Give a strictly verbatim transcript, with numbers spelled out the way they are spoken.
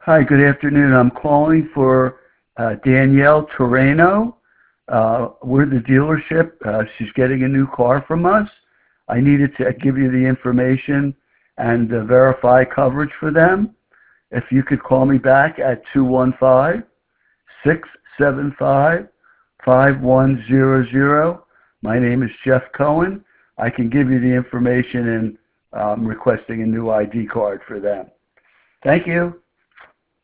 Hi, good afternoon. I'm calling for uh, Danielle Torreno. Uh, we're the dealership. Uh, she's getting a new car from us. I needed to give you the information and uh, verify coverage for them. If you could call me back at two one five, six seven five, five one zero zero. My name is Jeff Cohen. I can give you the information in um, requesting a new I D card for them. Thank you.